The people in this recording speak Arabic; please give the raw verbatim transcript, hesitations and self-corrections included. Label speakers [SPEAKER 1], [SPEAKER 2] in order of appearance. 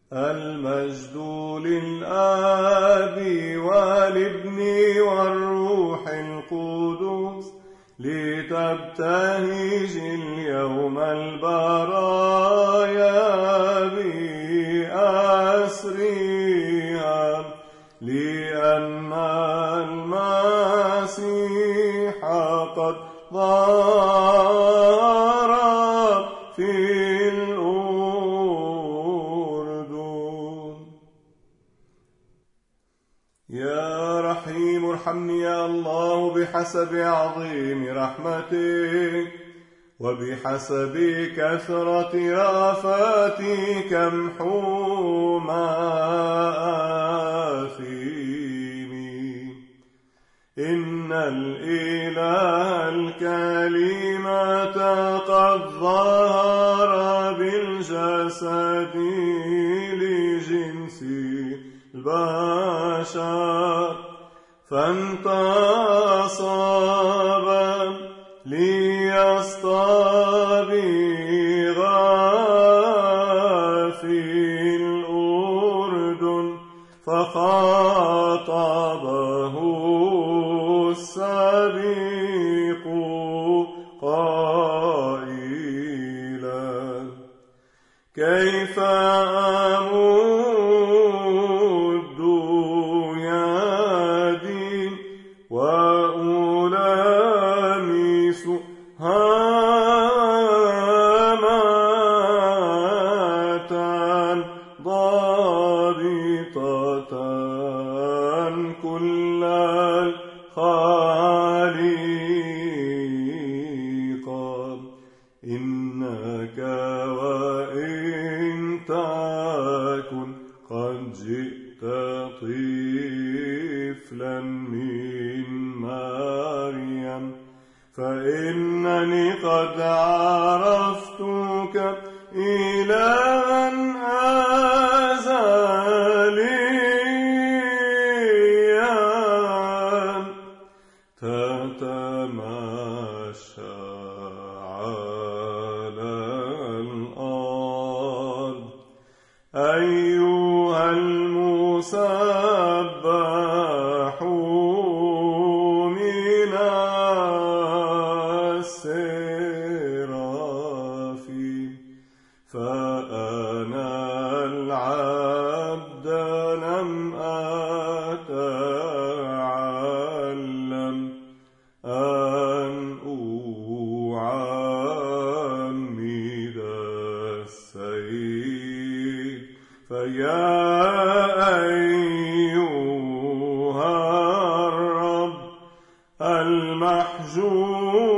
[SPEAKER 1] المجد للآب والابن والروح القدس لتبتهج اليوم البرايا بأسرها لأن المسيح قد ظهر في الأردن. يا رحيم ارحمني يا الله بحسب عظيم رحمتك وبحسب كثرة رأفتك امحو مآثمي. إن الإله الكلمة قد ظهر بالجسد لجنس البشر فانتصب ليصطبغ في الأردن فخاطبه السبيق قائلا كيف أمد يدي وألامس هامة ضابطة كل الخليقة. إنك وإن تكن قد جئت طفلا من مريم فإنني قد عرفتك إلها أزليا تتمشى على الأرض أيها المسبح من السرافيم فأنا العبد لم أتعلم أن أعمد السيد فيا أيها الرب المحجوب